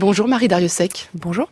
Bonjour Marie Dariussec. Bonjour.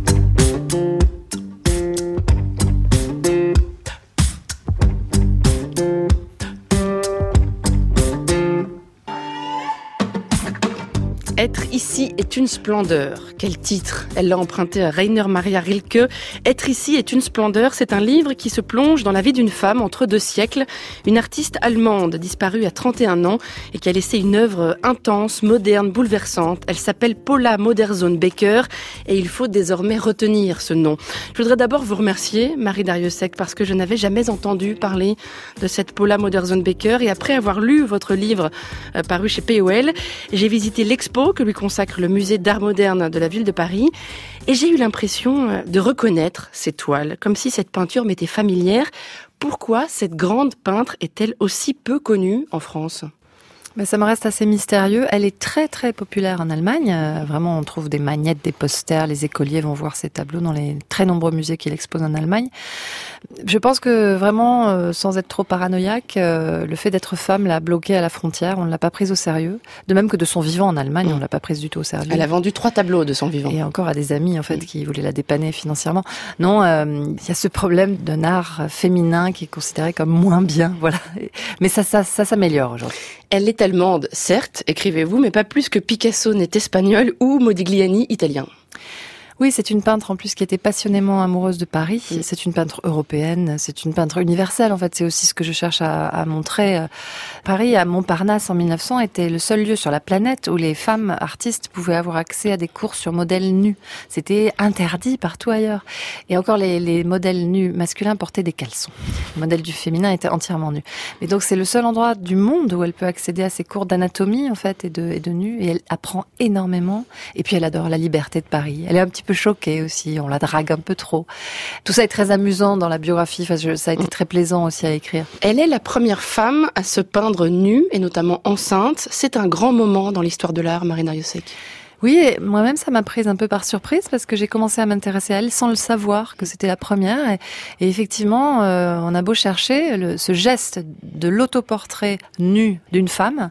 Être ici est une splendeur. Quel titre! Elle l'a emprunté à Rainer Maria Rilke. Être ici est une splendeur, c'est un livre qui se plonge dans la vie d'une femme entre deux siècles, une artiste allemande disparue à 31 ans et qui a laissé une œuvre intense, moderne, bouleversante. Elle s'appelle Paula Modersohn-Becker et il faut désormais retenir ce nom. Je voudrais d'abord vous remercier, Marie Dariussec, parce que je n'avais jamais entendu parler de cette Paula Modersohn-Becker et après avoir lu votre livre paru chez POL, j'ai visité l'expo que lui consacre le musée d'art moderne de la ville de Paris. Et j'ai eu l'impression de reconnaître ces toiles, comme si cette peinture m'était familière. Pourquoi cette grande peintre est-elle aussi peu connue en France ? Ça me reste assez mystérieux. Elle est très très populaire en Allemagne. Vraiment, on trouve des magnettes, des posters. Les écoliers vont voir ses tableaux dans les très nombreux musées qu'il expose en Allemagne. Je pense que vraiment, sans être trop paranoïaque, le fait d'être femme l'a bloquée à la frontière. On ne l'a pas prise au sérieux. De même que de son vivant en Allemagne, on ne l'a pas prise du tout au sérieux. Elle a vendu 3 tableaux de son vivant. Et encore à des amis, en fait, qui voulaient la dépanner financièrement. Non, il y a ce problème d'un art féminin qui est considéré comme moins bien, voilà. Mais ça s'améliore aujourd'hui. Elle est allemande, certes, écrivez-vous, mais pas plus que Picasso n'est espagnol ou Modigliani italien. Oui, c'est une peintre en plus qui était passionnément amoureuse de Paris. C'est une peintre européenne, c'est une peintre universelle. En fait, c'est aussi ce que je cherche à montrer. Paris, à Montparnasse en 1900, était le seul lieu sur la planète où les femmes artistes pouvaient avoir accès à des cours sur modèles nus. C'était interdit partout ailleurs. Et encore, les modèles nus masculins portaient des caleçons. Le modèle du féminin était entièrement nu. Et donc, c'est le seul endroit du monde où elle peut accéder à ces cours d'anatomie, en fait, et de nu. Et elle apprend énormément. Et puis, elle adore la liberté de Paris. Elle est un petit peu choquée aussi, on la drague un peu trop. Tout ça est très amusant dans la biographie, ça a été très plaisant aussi à écrire. Elle est la première femme à se peindre nue, et notamment enceinte. C'est un grand moment dans l'histoire de l'art, Marie Dariussec. Oui, et moi-même ça m'a prise un peu par surprise parce que j'ai commencé à m'intéresser à elle sans le savoir que c'était la première. Et effectivement, on a beau chercher ce geste de l'autoportrait nu d'une femme,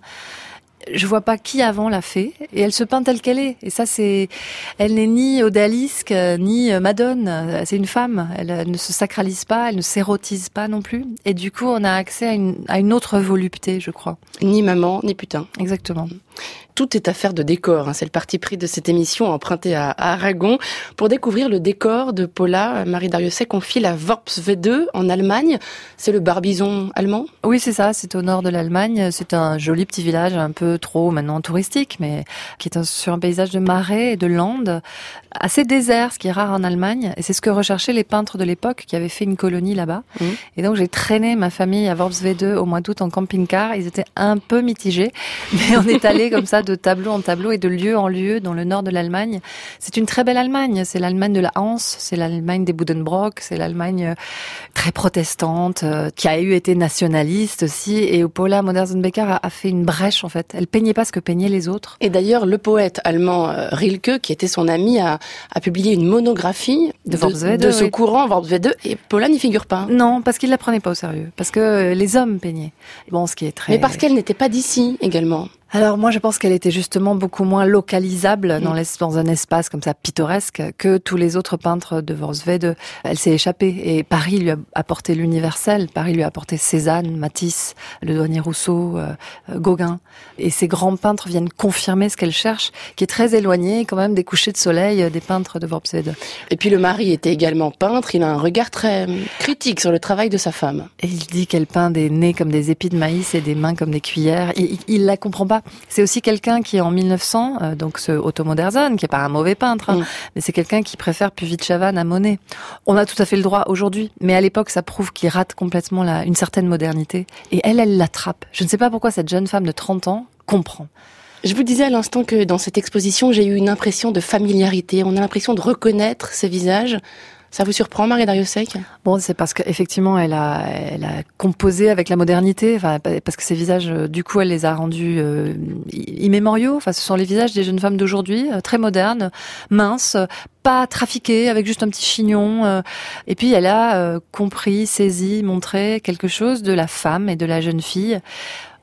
je vois pas qui avant l'a fait, et elle se peint telle qu'elle est. Et ça, elle n'est ni odalisque, ni madone. C'est une femme. Elle ne se sacralise pas, elle ne s'érotise pas non plus. Et du coup, on a accès à une autre volupté, je crois. Ni maman, ni putain. Exactement. Tout est affaire de décor, c'est le parti pris de cette émission empruntée à Aragon. Pour découvrir le décor de Paula, Marie Dariussec, on file à Worpswede en Allemagne. C'est le Barbizon allemand ? Oui, c'est ça, c'est au nord de l'Allemagne. C'est un joli petit village, un peu trop maintenant touristique, mais qui est sur un paysage de marais et de landes, assez désert, ce qui est rare en Allemagne. Et c'est ce que recherchaient les peintres de l'époque qui avaient fait une colonie là-bas. Et donc j'ai traîné ma famille à Worpswede au mois d'août en camping-car. Ils étaient un peu mitigés, mais on est allé comme ça de tableau en tableau et de lieu en lieu dans le nord de l'Allemagne. C'est une très belle Allemagne. C'est l'Allemagne de la Hanse, c'est l'Allemagne des Buddenbrock, c'est l'Allemagne très protestante, qui a été nationaliste aussi. Et où Paula Modersohn-Becker a fait une brèche, en fait. Elle peignait pas ce que peignaient les autres. Et d'ailleurs, le poète allemand Rilke, qui était son ami, a publié une monographie de ce courant, Worpswede, et Paula n'y figure pas. Non, parce qu'il la prenait pas au sérieux. Parce que les hommes peignaient. Bon, ce qui est très... Mais parce qu'elle n'était pas d'ici, également. Alors moi je pense qu'elle était justement beaucoup moins localisable dans un espace comme ça pittoresque que tous les autres peintres de Worpswede. Elle s'est échappée et Paris lui a apporté l'universel, Paris lui a apporté Cézanne, Matisse, le douanier Rousseau, Gauguin. Et ces grands peintres viennent confirmer ce qu'elle cherche, qui est très éloigné quand même des couchers de soleil des peintres de Worpswede. Et puis le mari était également peintre, il a un regard très critique sur le travail de sa femme. Et il dit qu'elle peint des nez comme des épis de maïs et des mains comme des cuillères. Il la comprend pas. C'est aussi quelqu'un qui, en 1900, donc ce Otto Modersohn, qui est pas un mauvais peintre, mais c'est quelqu'un qui préfère Puvis de Chavannes à Monet. On a tout à fait le droit aujourd'hui, mais à l'époque, ça prouve qu'il rate complètement une certaine modernité. Et elle l'attrape. Je ne sais pas pourquoi cette jeune femme de 30 ans comprend. Je vous disais à l'instant que dans cette exposition, j'ai eu une impression de familiarité. On a l'impression de reconnaître ces visages. Ça vous surprend, Marie Dariussec ? Bon, c'est parce qu'effectivement, elle a composé avec la modernité, enfin, parce que ces visages, du coup, elle les a rendus immémoriaux. Enfin, ce sont les visages des jeunes femmes d'aujourd'hui, très modernes, minces, pas trafiquées, avec juste un petit chignon. Et puis, elle a compris, saisi, montré quelque chose de la femme et de la jeune fille.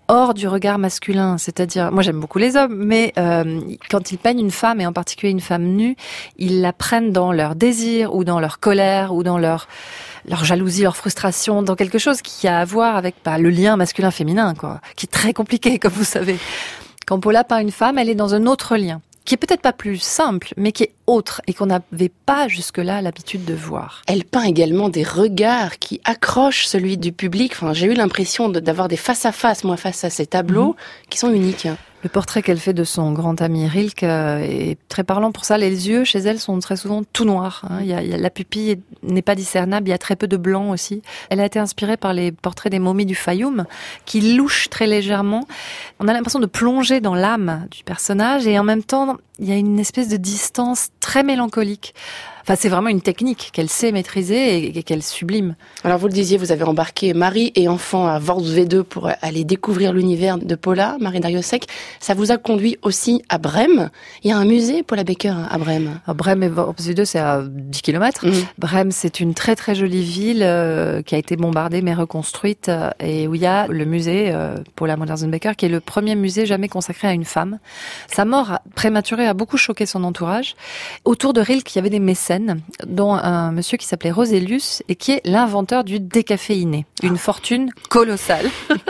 hors du regard masculin. C'est-à-dire, moi j'aime beaucoup les hommes, mais quand ils peignent une femme, et en particulier une femme nue, ils la prennent dans leur désir, ou dans leur colère, ou dans leur jalousie, leur frustration, dans quelque chose qui a à voir avec le lien masculin-féminin, quoi, qui est très compliqué, comme vous savez. Quand Paula peint une femme, elle est dans un autre lien, qui est peut-être pas plus simple, mais qui est autre, et qu'on n'avait pas jusque-là l'habitude de voir. Elle peint également des regards qui accrochent celui du public. Enfin, j'ai eu l'impression d'avoir des face-à-face, moi, face à ces tableaux, qui sont uniques. Le portrait qu'elle fait de son grand ami Rilke est très parlant pour ça. Les yeux, chez elle, sont très souvent tout noirs. La pupille n'est pas discernable, il y a très peu de blanc aussi. Elle a été inspirée par les portraits des momies du Fayoum, qui louchent très légèrement. On a l'impression de plonger dans l'âme du personnage, et en même temps, il y a une espèce de distance très mélancolique. Enfin, c'est vraiment une technique qu'elle sait maîtriser et qu'elle sublime. Alors, vous le disiez, vous avez embarqué mari et enfant à Worms V2 pour aller découvrir l'univers de Paula, Marie Darrieussecq. Ça vous a conduit aussi à Brême. Il y a un musée Paula Becker à Brême. Brême et Worms V2, c'est à 10 km. Brême, c'est une très très jolie ville qui a été bombardée mais reconstruite, et où il y a le musée Paula Modersohn-Becker, qui est le premier musée jamais consacré à une femme. Sa mort prématurée a beaucoup choqué son entourage. Autour de Rilke, il y avait des mécènes, dont un monsieur qui s'appelait Roselius et qui est l'inventeur du décaféiné. Une fortune colossale.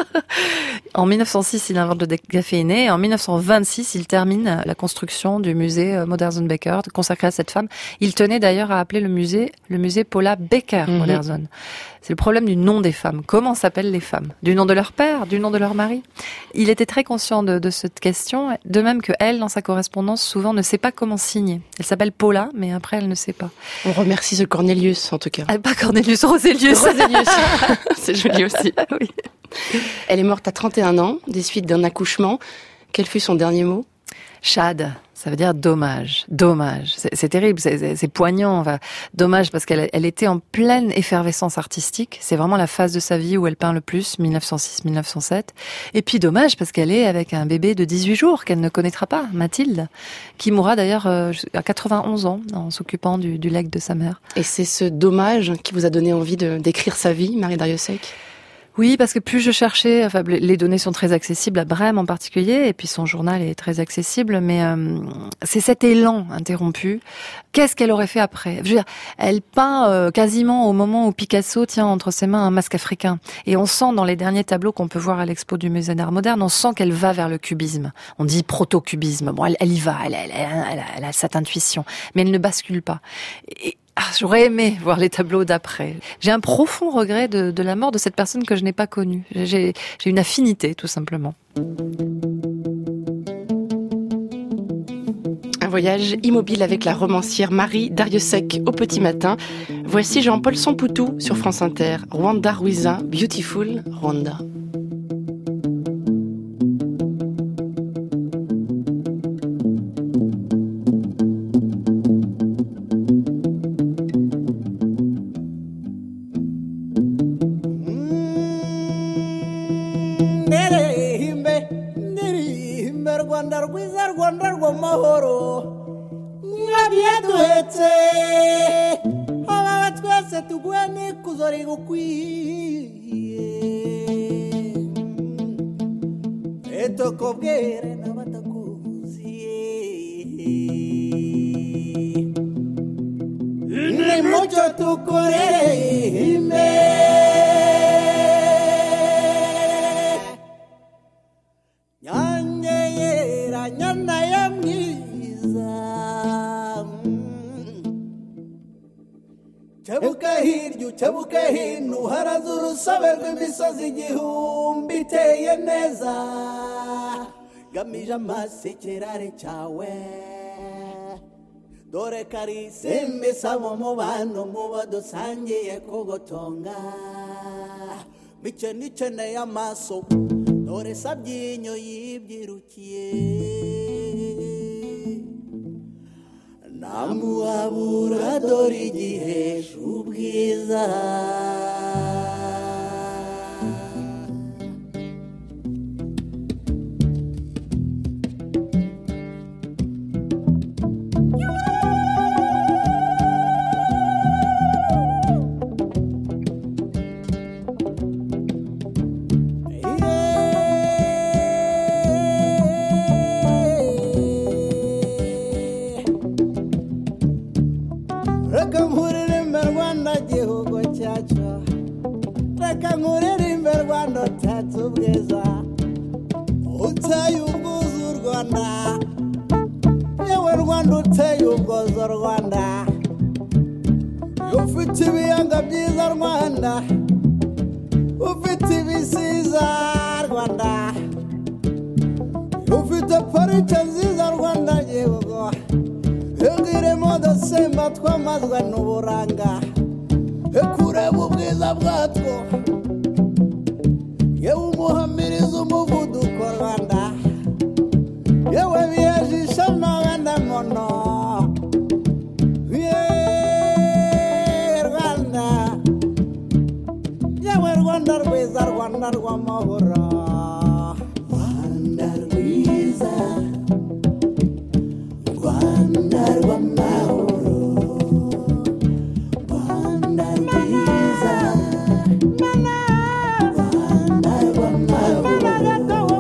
En 1906, il invente le décaféiné, et en 1926, il termine la construction du musée Modersohn-Becker consacré à cette femme. Il tenait d'ailleurs à appeler le musée Paula Becker Modersohn. C'est le problème du nom des femmes. Comment s'appellent les femmes? Du nom de leur père? Du nom de leur mari? Il était très conscient de cette question, de même que elle, dans sa correspondance, souvent ne sait pas comment signer. Elle s'appelle Paula, mais après elle ne sait pas. On remercie ce Cornelius, en tout cas. Pas Cornelius, Roselius. C'est joli aussi. Oui. Elle est morte à 31 ans, des suites d'un accouchement. Quel fut son dernier mot? Shad, ça veut dire dommage. Dommage. C'est terrible, c'est poignant. Enfin, dommage parce qu'elle était en pleine effervescence artistique. C'est vraiment la phase de sa vie où elle peint le plus, 1906-1907. Et puis dommage parce qu'elle est avec un bébé de 18 jours qu'elle ne connaîtra pas, Mathilde, qui mourra d'ailleurs à 91 ans en s'occupant du legs de sa mère. Et c'est ce dommage qui vous a donné envie d'écrire sa vie, Marie Darrieussecq? Oui, parce que plus je cherchais, enfin, les données sont très accessibles à Brême en particulier, et puis son journal est très accessible, mais c'est cet élan interrompu. Qu'est-ce qu'elle aurait fait après? Je veux dire, elle peint quasiment au moment où Picasso tient entre ses mains un masque africain, et on sent dans les derniers tableaux qu'on peut voir à l'expo du Musée d'Art Moderne, on sent qu'elle va vers le cubisme. On dit proto-cubisme. Bon, elle y va, elle a cette intuition, mais elle ne bascule pas. J'aurais aimé voir les tableaux d'après. J'ai un profond regret de la mort de cette personne que je n'ai pas connue. J'ai une affinité, tout simplement. Un voyage immobile avec la romancière Marie Darrieussecq au petit matin. Voici Jean-Paul Samputu sur France Inter. Rwanda Ruiza, Beautiful Rwanda. Rwanda rwiza Rwanda rw'amahoro mwabiyaduhetse aba twese tuguhe n'ikuzo rigukwiye etokobwere n'abatakuziye nimucyo tukorere imbere nyana ya mwiza Kebuka hirya ukebuke hino haraza urusobe rw'imisozi igihumbi iteye neza gamije amasekerare cyawe dore karisimbi sabo mubano muba dusangiye kugotonga miceneye amaso dore sabyinyo yibyirukiye namuhabura dore igihesha ubwiza uteye ubwuzu u Rwanda yewe Rwanda uteye ubwozo Rwanda ufite ibiyaga byiza Rwanda ufite ibisiza Rwanda ufite parike nziza Rwanda yewe ngiremo udusimba twamazwe n'uburanga kureba ubwiza bwatwo yewe umuhamiriza umuvuduko Rwanda yewe biyajisha n'abana mono Rwanda yewe Rwanda rwiza Rwanda rw'amahoro Rwanda rwiza Rwanda rw'amahoro Rwanda rwiza Rwanda rw'amahoro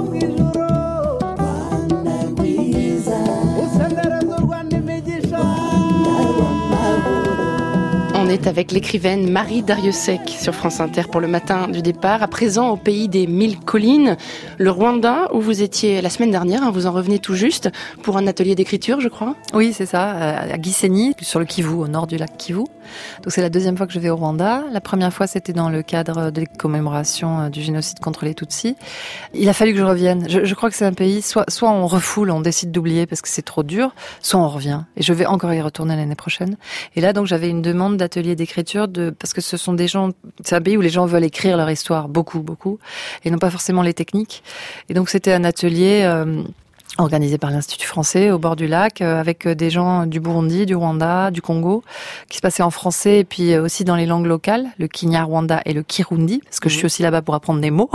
Rwanda rwiza usendereza u Rwanda imigisha Rwanda rw'amahoro. On est avec l'écrivaine Marie Darrieussecq sur France Inter pour le matin du départ. À présent, au pays des 1000 collines, le Rwanda, où vous étiez la semaine dernière, vous en revenez tout juste, pour un atelier d'écriture, je crois. Oui, c'est ça, à Gisenyi, sur le Kivu, au nord du lac Kivu. Donc c'est la deuxième fois que je vais au Rwanda. La première fois, c'était dans le cadre des commémorations du génocide contre les Tutsis. Il a fallu que je revienne. Je crois que c'est un pays, soit on refoule, on décide d'oublier parce que c'est trop dur, soit on revient. Et je vais encore y retourner l'année prochaine. Et là, donc, j'avais une demande d'atelier d'écriture parce que ce sont des gens, c'est un pays où les gens veulent écrire leur histoire, beaucoup, et non pas forcément les techniques. Et donc, c'était un atelier organisé par l'Institut français au bord du lac, avec des gens du Burundi, du Rwanda, du Congo, qui se passaient en français et puis aussi dans les langues locales, le Kinyarwanda et le Kirundi, parce que je suis aussi là-bas pour apprendre des mots.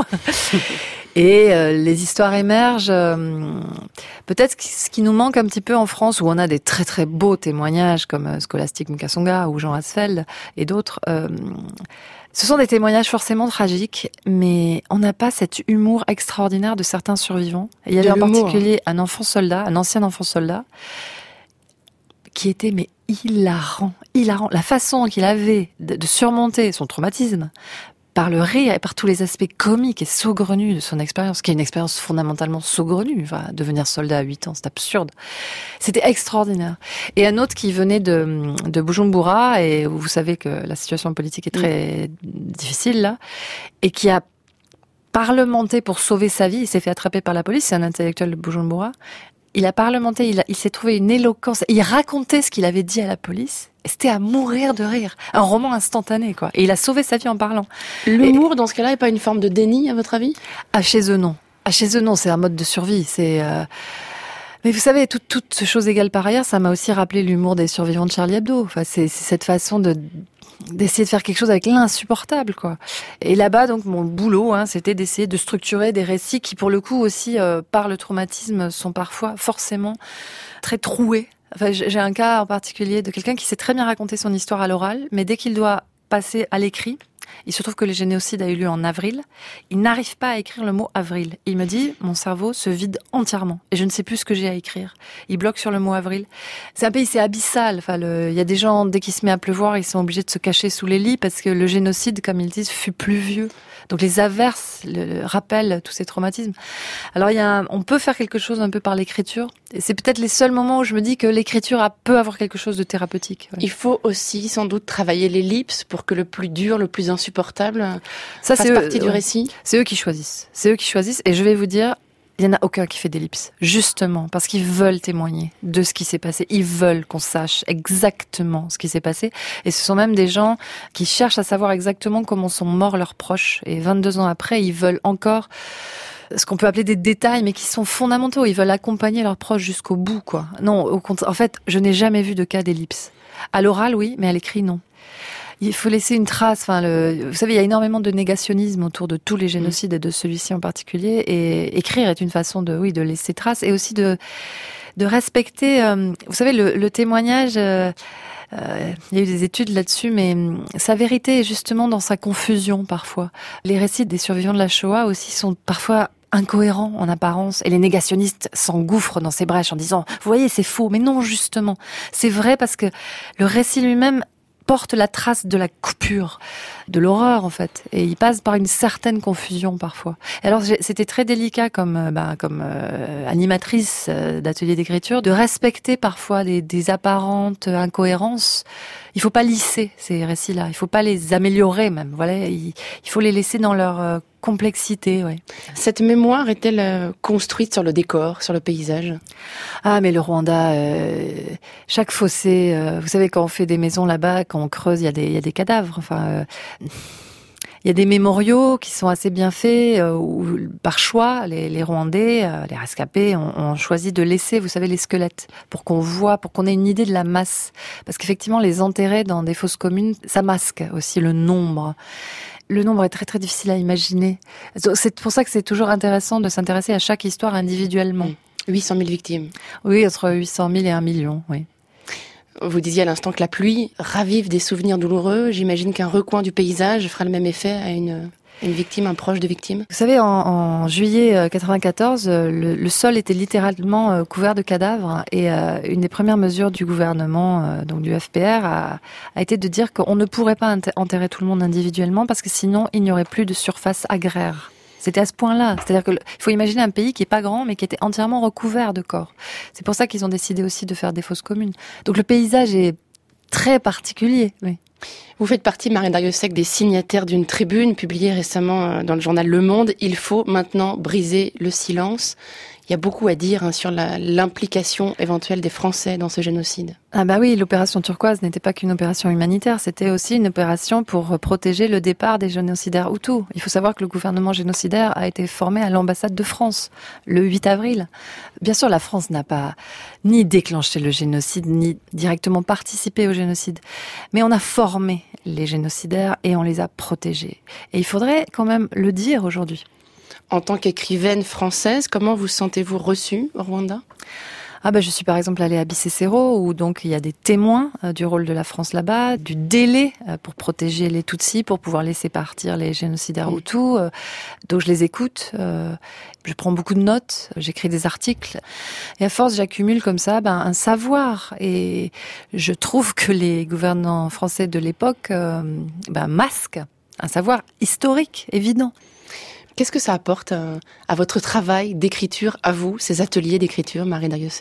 Et les histoires émergent. Peut-être ce qui nous manque un petit peu en France, où on a des très très beaux témoignages comme Scholastique Mukasonga ou Jean Asfeld et d'autres. Ce sont des témoignages forcément tragiques, mais on n'a pas cet humour extraordinaire de certains survivants. Il y avait en particulier un enfant soldat, un ancien enfant soldat, qui était mais hilarant. La façon qu'il avait de surmonter son traumatisme par le rire et par tous les aspects comiques et saugrenus de son expérience, qui est une expérience fondamentalement saugrenue. Enfin, devenir soldat à 8 ans, c'est absurde. C'était extraordinaire. Et un autre qui venait de Bujumbura, et où vous savez que la situation politique est très difficile là, et qui a parlementé pour sauver sa vie. Il s'est fait attraper par la police, c'est un intellectuel de Bujumbura. Il a parlementé, il s'est trouvé une éloquence. Il racontait ce qu'il avait dit à la police. Et c'était à mourir de rire. Un roman instantané, quoi. Et il a sauvé sa vie en parlant. L'humour, dans ce cas-là, n'est pas une forme de déni, à votre avis ? Chez eux, non. Chez eux, non. C'est un mode de survie. Mais vous savez, toute chose égale par ailleurs, ça m'a aussi rappelé l'humour des survivants de Charlie Hebdo. Enfin, c'est cette façon d'essayer de faire quelque chose avec l'insupportable, quoi. Et là-bas, donc, mon boulot, c'était d'essayer de structurer des récits qui, pour le coup, aussi, par le traumatisme, sont parfois forcément très troués. Enfin, j'ai un cas en particulier de quelqu'un qui sait très bien raconter son histoire à l'oral, mais dès qu'il doit passer à l'écrit, il se trouve que le génocide a eu lieu en avril. Il n'arrive pas à écrire le mot avril. Il me dit, mon cerveau se vide entièrement et je ne sais plus ce que j'ai à écrire. Il bloque sur le mot avril. C'est un pays, c'est abyssal. Enfin, il y a des gens, dès qu'il se met à pleuvoir, ils sont obligés de se cacher sous les lits parce que le génocide, comme ils disent, fut pluvieux. Donc les averses rappellent tous ces traumatismes. Alors on peut faire quelque chose un peu par l'écriture. Et c'est peut-être les seuls moments où je me dis que l'écriture peut avoir quelque chose de thérapeutique. Ouais. Il faut aussi sans doute travailler l'ellipse pour que le plus dur, le plus insupportable fasse partie du récit. C'est eux qui choisissent. Et je vais vous dire, il n'y en a aucun qui fait d'ellipse. Justement, parce qu'ils veulent témoigner de ce qui s'est passé. Ils veulent qu'on sache exactement ce qui s'est passé. Et ce sont même des gens qui cherchent à savoir exactement comment sont morts leurs proches. Et 22 ans après, ils veulent encore ce qu'on peut appeler des détails, mais qui sont fondamentaux. Ils veulent accompagner leurs proches jusqu'au bout, quoi. Non, au contraire, en fait, je n'ai jamais vu de cas d'ellipse. À l'oral, oui, mais à l'écrit, non. Il faut laisser une trace. Enfin, vous savez, il y a énormément de négationnisme autour de tous les génocides et de celui-ci en particulier. Et écrire est une façon de laisser trace et aussi de respecter. Vous savez, le témoignage. Il y a eu des études là-dessus, mais sa vérité est justement dans sa confusion parfois. Les récits des survivants de la Shoah aussi sont parfois incohérents en apparence, et les négationnistes s'engouffrent dans ces brèches en disant « Vous voyez, c'est faux ». Mais non, justement, c'est vrai parce que le récit lui-même porte la trace de la coupure, de l'horreur en fait, et il passe par une certaine confusion parfois. Et alors c'était très délicat comme animatrice d'atelier d'écriture de respecter parfois des apparentes incohérences. Il faut pas lisser ces récits-là, il faut pas les améliorer même. Voilà, il faut les laisser dans leur complexité. Ouais. Cette mémoire est-elle construite sur le décor, sur le paysage ? Ah, mais le Rwanda, chaque fossé, vous savez, quand on fait des maisons là-bas, quand on creuse, il y a des cadavres. Enfin, il y a des mémoriaux qui sont assez bien faits, où par choix, les Rwandais, les rescapés, ont choisi de laisser, vous savez, les squelettes, pour qu'on ait une idée de la masse. Parce qu'effectivement, les enterrer dans des fosses communes, ça masque aussi le nombre. Le nombre est très très difficile à imaginer. C'est pour ça que c'est toujours intéressant de s'intéresser à chaque histoire individuellement. 800 000 victimes. Oui, entre 800 000 et 1 million, oui. Vous disiez à l'instant que la pluie ravive des souvenirs douloureux. J'imagine qu'un recoin du paysage fera le même effet à une victime, un proche de victime. Vous savez, en juillet 94, le sol était littéralement couvert de cadavres et une des premières mesures du gouvernement, donc du FPR, a été de dire qu'on ne pourrait pas enterrer tout le monde individuellement parce que sinon il n'y aurait plus de surface agraire. C'était à ce point-là. C'est-à-dire qu'il faut imaginer un pays qui est pas grand, mais qui était entièrement recouvert de corps. C'est pour ça qu'ils ont décidé aussi de faire des fosses communes. Donc le paysage est très particulier, oui. Vous faites partie, Marie Dariussecq, des signataires d'une tribune publiée récemment dans le journal Le Monde. Il faut maintenant briser le silence. Il y a beaucoup à dire sur l'implication éventuelle des Français dans ce génocide. Ah bah oui, l'opération Turquoise n'était pas qu'une opération humanitaire, c'était aussi une opération pour protéger le départ des génocidaires Hutus. Il faut savoir que le gouvernement génocidaire a été formé à l'ambassade de France le 8 avril. Bien sûr, la France n'a pas ni déclenché le génocide, ni directement participé au génocide. Mais on a formé les génocidaires et on les a protégés. Et il faudrait quand même le dire aujourd'hui. En tant qu'écrivaine française, comment vous sentez-vous reçue au Rwanda ? Ah ben je suis par exemple allée à Bicécéro où donc il y a des témoins du rôle de la France là-bas, du délai pour protéger les Tutsis, pour pouvoir laisser partir les génocidaires Hutus. Donc je les écoute, je prends beaucoup de notes, j'écris des articles et à force j'accumule comme ça un savoir et je trouve que les gouvernants français de l'époque masquent un savoir historique évident. Qu'est-ce que ça apporte à votre travail d'écriture, à vous, ces ateliers d'écriture, Marie Dariussecq ?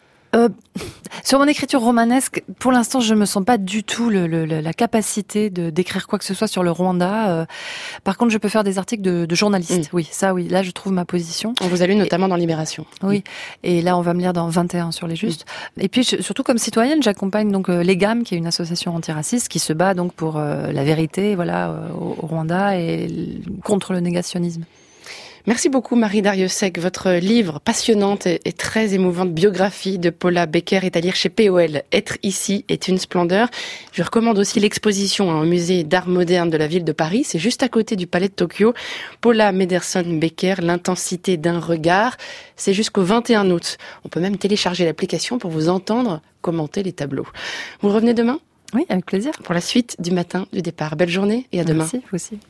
Sur mon écriture romanesque, pour l'instant, je me sens pas du tout la capacité d'écrire quoi que ce soit sur le Rwanda. Par contre, je peux faire des articles de journaliste. Oui, ça, oui. Là, je trouve ma position. On vous a lu notamment dans Libération. Oui. Et là, on va me lire dans 21 sur les Justes. Et puis, surtout comme citoyenne, j'accompagne donc l'EGAM, qui est une association antiraciste, qui se bat donc pour la vérité, au Rwanda et contre le négationnisme. Merci beaucoup Marie Dariussecq. Votre livre passionnante et très émouvante biographie de Paula Becker est à lire chez POL. Être ici est une splendeur. Je recommande aussi l'exposition au musée d'art moderne de la ville de Paris. C'est juste à côté du palais de Tokyo. Paula Mederson-Becker, l'intensité d'un regard. C'est jusqu'au 21 août. On peut même télécharger l'application pour vous entendre commenter les tableaux. Vous revenez demain ? Oui, avec plaisir. Pour la suite du matin du départ. Belle journée et à demain. Merci, vous aussi.